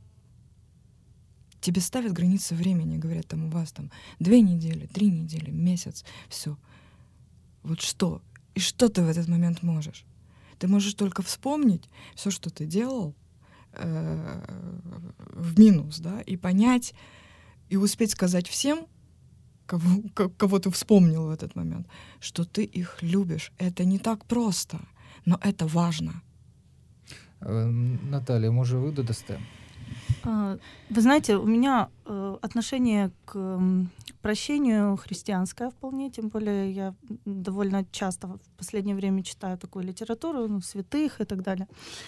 Тебе ставят границы времени, говорят, там, у вас там две недели, три недели, месяц, все. Вот что? И что ты в этот момент можешь? Ты можешь только вспомнить все, что ты делал, э, в минус, да, и понять, и успеть сказать всем, кого, кого ты вспомнил в этот момент, что ты их любишь. Это не так просто, но это важно. Наталья, может, вы додасте? Вы знаете, у меня отношение к прощению христианское вполне, тем более я довольно часто в последнее время читаю такую литературу, ну, святых и так далее.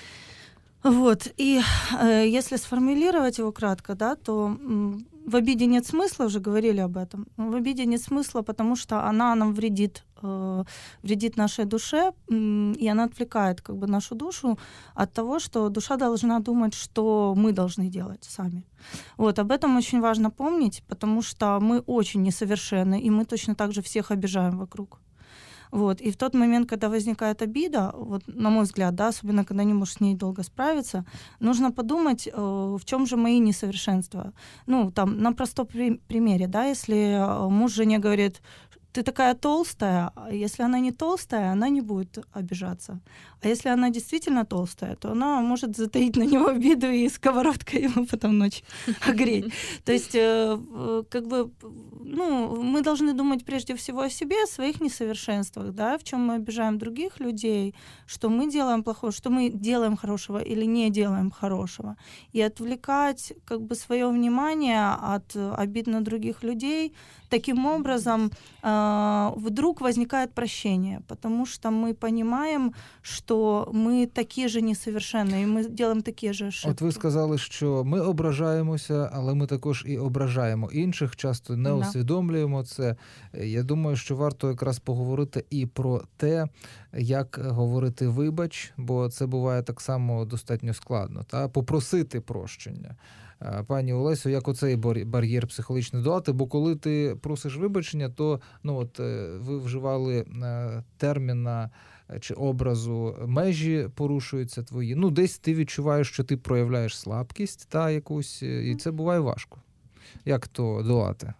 Вот, и э, если сформулировать его кратко, да, то м, в обиде нет смысла, уже говорили об этом, в обиде нет смысла, потому что она нам вредит, э, вредит нашей душе, м, и она отвлекает как бы нашу душу от того, что душа должна думать, что мы должны делать сами. Вот, об этом очень важно помнить, потому что мы очень несовершенны, и мы точно так же всех обижаем вокруг. Вот. И в тот момент, когда возникает обида, вот, на мой взгляд, да, особенно когда не можешь с ней долго справиться, нужно подумать, э, в чем же мои несовершенства. Ну, там, на простом при- примере, да, если муж жене говорит, ты такая толстая, а если она не толстая, она не будет обижаться. А если она действительно толстая, то она может затаить на него обиду и сковородкой его потом ночью огреть. То есть, как бы, ну, мы должны думать прежде всего о себе, о своих несовершенствах, да, в чем мы обижаем других людей, что мы делаем плохого, что мы делаем хорошего или не делаем хорошего. И отвлекать, как бы, свое внимание от обид на других людей. Таким образом, вдруг возникает прощение, потому что мы понимаем, что ми такі ж несовершенні, і ми робимо такі ж ошибки. От ви сказали, що ми ображаємося, але ми також і ображаємо інших, часто не усвідомлюємо це. Я думаю, що варто якраз поговорити і про те, як говорити «вибач», бо це буває так само достатньо складно, та попросити прощення. Пані Олесю, як оцей бар'єр психологічний долати, бо коли ти просиш вибачення, то, ну, от ви вживали терміна чи образу, межі порушуються твої. Ну, десь ти відчуваєш, що ти проявляєш слабкість та якусь, і це буває важко. Як то долати?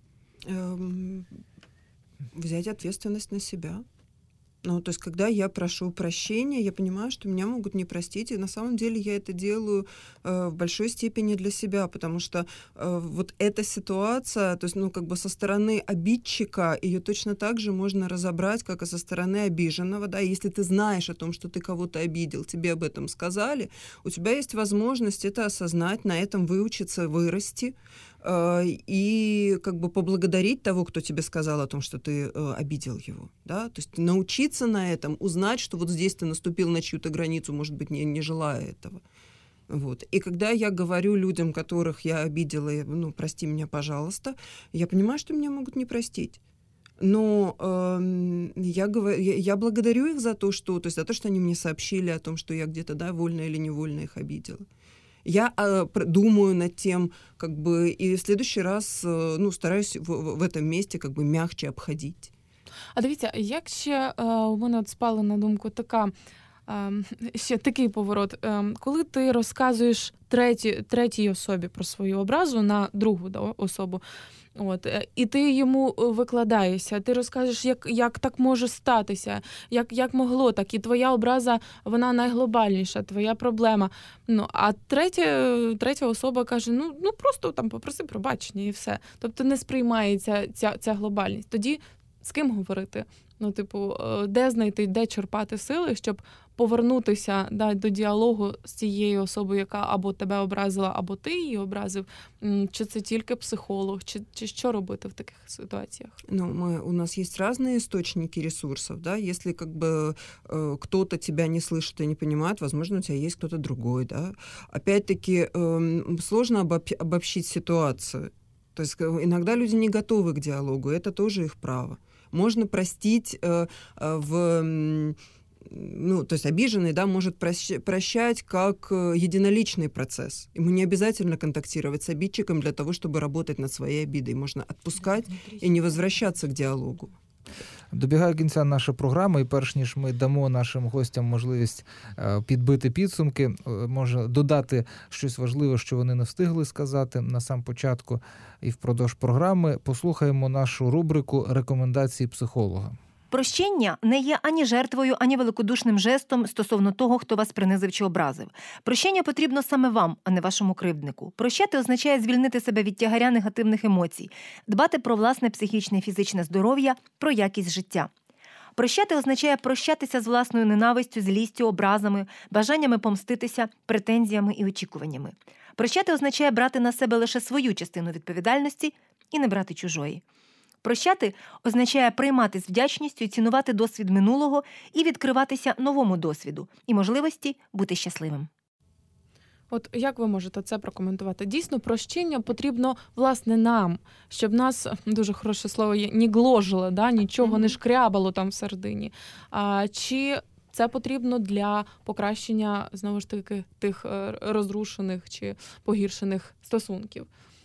Эм, взять ответственность на себя. Ну, то есть, когда я прошу прощения, я понимаю, что меня могут не простить, и на самом деле я это делаю э, в большой степени для себя, потому что э, вот эта ситуация, то есть, ну, как бы со стороны обидчика, ее точно так же можно разобрать, как и со стороны обиженного, да, если ты знаешь о том, что ты кого-то обидел, тебе об этом сказали, у тебя есть возможность это осознать, на этом выучиться, вырасти, и как бы поблагодарить того, кто тебе сказал о том, что ты э, обидел его, да, то есть научиться остановиться на этом, узнать, что вот здесь ты наступил на чью-то границу, может быть, не, не желая этого. Вот. И когда я говорю людям, которых я обидела, ну, прости меня, пожалуйста, я понимаю, что меня могут не простить. Но э, я, говорю, я, я благодарю их за то, что, то есть за то, что они мне сообщили о том, что я где-то, да, вольно или невольно их обидела. Я э, думаю над тем, как бы, и в следующий раз, э, ну, стараюсь в, в этом месте как бы мягче обходить. А дивіться, як ще е, у мене от спала на думку така, е, ще такий поворот. Е, коли ти розказуєш третій, третій особі про свою образу на другу, да, особу, от, і ти йому викладаєшся, ти розкажеш, як, як так може статися, як, як могло так, і твоя образа, вона найглобальніша, твоя проблема. Ну, а третя, третя особа каже, ну, ну просто там попроси пробачення і все. Тобто не сприймається ця, ця глобальність. Тоді з ким говорити? Ну, типу, де знайти, де черпати сили, щоб повернутися, да, до діалогу з цією особою, яка або тебе образила, або ти її образив? Чи це тільки психолог? Чи, чи що робити в таких ситуациях? Ну, мы, у нас есть разные источники ресурсов, да, если как бы э, кто-то тебя не слышит и не понимает, возможно, у тебя есть кто-то другой, да. Опять-таки, э, сложно обоб- обобщить ситуацию. То есть иногда люди не готовы к диалогу, это тоже их право. Можно простить э, э, в... Ну, то есть обиженный, да, может прощ- прощать как единоличный процесс. Ему не обязательно контактировать с обидчиком для того, чтобы работать над своей обидой. Можно отпускать и не возвращаться к диалогу. Добігає кінця наша програма, і перш ніж ми дамо нашим гостям можливість підбити підсумки, може додати щось важливе, що вони не встигли сказати на сам початку і впродовж програми, послухаємо нашу рубрику «Рекомендації психолога». Прощення не є ані жертвою, ані великодушним жестом стосовно того, хто вас принизив чи образив. Прощення потрібно саме вам, а не вашому кривднику. Прощати означає звільнити себе від тягаря негативних емоцій, дбати про власне психічне і фізичне здоров'я, про якість життя. Прощати означає прощатися з власною ненавистю, злістю, образами, бажаннями помститися, претензіями і очікуваннями. Прощати означає брати на себе лише свою частину відповідальності і не брати чужої. Прощати означає приймати з вдячністю і цінувати досвід минулого і відкриватися новому досвіду і можливості бути щасливим. От як ви можете це прокоментувати? Дійсно, прощення потрібно, власне, нам, щоб нас, дуже хороше слово є, не гложило, да, нічого mm-hmm. не шкрябало там всередині. А, чи це потрібно для покращення, знову ж таки, тих розрушених чи погіршених стосунків?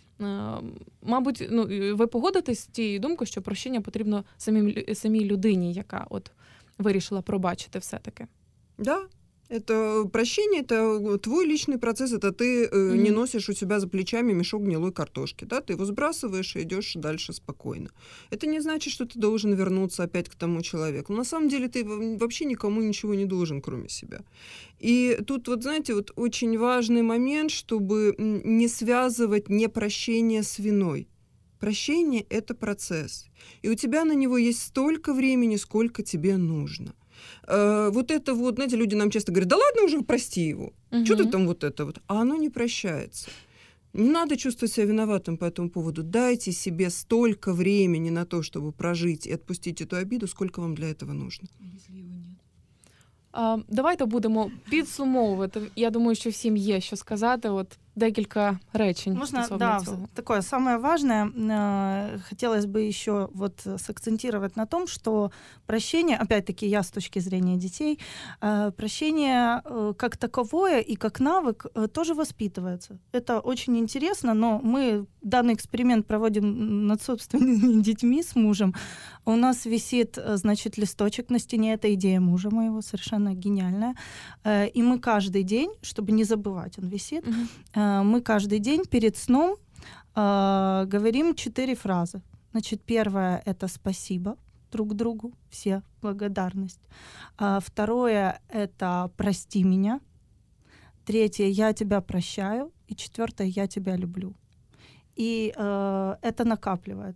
Мабуть, ну, ви погодитесь з тією думкою, що прощення потрібно самій, самій людині, яка от вирішила пробачити все-таки? Да. Это прощение, это твой личный процесс, это ты mm-hmm. не носишь у себя за плечами мешок гнилой картошки, да, ты его сбрасываешь и идешь дальше спокойно. Это не значит, что ты должен вернуться опять к тому человеку. На самом деле ты вообще никому ничего не должен, кроме себя. И тут вот, знаете, вот очень важный момент, чтобы не связывать непрощение с виной. Прощение — это процесс, и у тебя на него есть столько времени, сколько тебе нужно. Вот это вот, знаете, люди нам часто говорят, да ладно уже, прости его, угу. что ты там вот это вот, а оно не прощается. Не надо чувствовать себя виноватым по этому поводу, дайте себе столько времени на то, чтобы прожить и отпустить эту обиду, сколько вам для этого нужно. Если его нет. А, давайте будемо підсумовувати. Я думаю, що всім є що сказати. От декілька речень. Можно, да, цього. Такое самое важное. Хотелось бы еще вот сакцентировать на том, что прощение, опять-таки я с точки зрения детей, прощение как таковое и как навык тоже воспитывается. Это очень интересно, но мы данный эксперимент проводим над собственными детьми с мужем. У нас висит, значит, листочек на стене, это идея мужа моего, совершенно гениальная. И мы каждый день, чтобы не забывать, он висит, угу. мы каждый день перед сном э, говорим четыре фразы. Значит, первое — это спасибо друг другу, все, благодарность. А второе — это прости меня. Третье — я тебя прощаю. И четвертое — я тебя люблю. И э, это накапливается.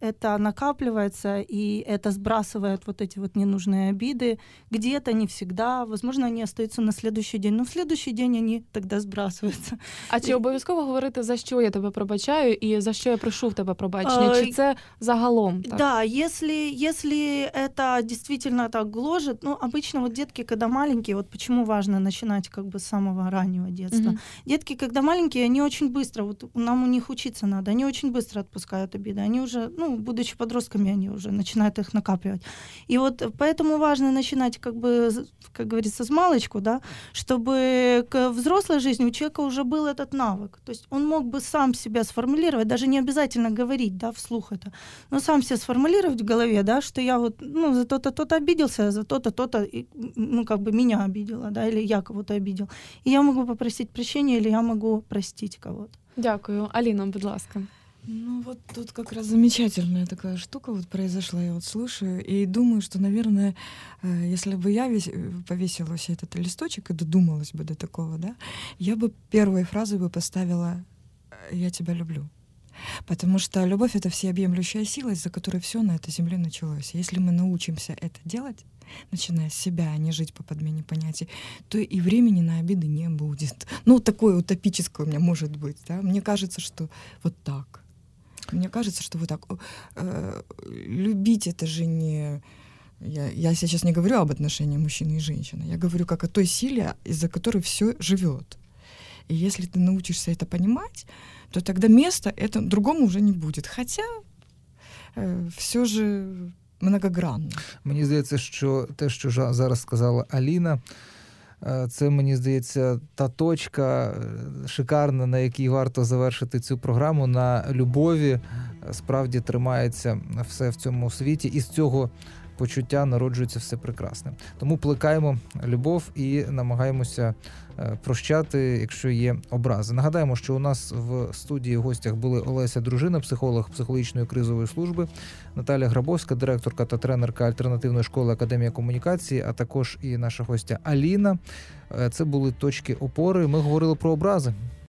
это накапливается, и это сбрасывает вот эти вот ненужные обиды. Где-то, не всегда. Возможно, они остаются на следующий день. Но в следующий день они тогда сбрасываются. А чи обов'язково говорити, за що я тебе пробачаю і за що я прошу в тебе пробачення? Чи це загалом так? Да, если, если это действительно так гложет, ну, обычно вот детки, когда маленькие, вот почему важно начинать как бы с самого раннего детства. Mm-hmm. Детки, когда маленькие, они очень быстро, вот нам у них учиться надо, они очень быстро отпускают обиды. Они уже, ну, будучи подростками, они уже начинают их накапливать. И вот поэтому важно начинать, как бы, как говорится, с малочку, да, чтобы к взрослой жизни у человека уже был этот навык. То есть он мог бы сам себя сформулировать, даже не обязательно говорить, да, вслух это, но сам себе сформулировать в голове, да, что я вот, ну, за то-то, то-то обиделся, за то-то, то-то, ну, как бы меня обидела, да, или я кого-то обидел. И я могу попросить прощения, или я могу простить кого-то. Дякую. Аліна, будь ласка. Ну вот тут как раз замечательная такая штука вот произошла, я вот слушаю и думаю, что, наверное, если бы я весь, повесила все этот листочек и додумалась бы до такого, да, я бы первой фразой бы поставила «я тебя люблю». Потому что любовь — это всеобъемлющая сила, из-за которой все на этой земле началось. Если мы научимся это делать, начиная с себя, а не жить по подмене понятий, то и времени на обиды не будет. Ну, такое утопическое у меня может быть, да. Мне кажется, что вот так. Мне кажется, что вот так. Э, любить — это же не... Я, я сейчас не говорю об отношении мужчины и женщины. Я говорю как о той силе, из-за которой все живет. И если ты научишься это понимать, то тогда места это другому уже не будет. Хотя э, все же многогранно. Мені здається, що те, що зараз сказала Аліна, це, мені здається, та точка шикарна, на якій варто завершити цю програму. На любові справді тримається все в цьому світі, і з цього почуття народжується все прекрасне. Тому плекаємо любов і намагаємося прощати, якщо є образи. Нагадаємо, що у нас в студії в гостях були Олеся Дружина, психолог психологічної кризової служби, Наталя Грабовська, директорка та тренерка альтернативної школи Академія комунікації, а також і наша гостя Аліна. Це були точки опори. Ми говорили про образи.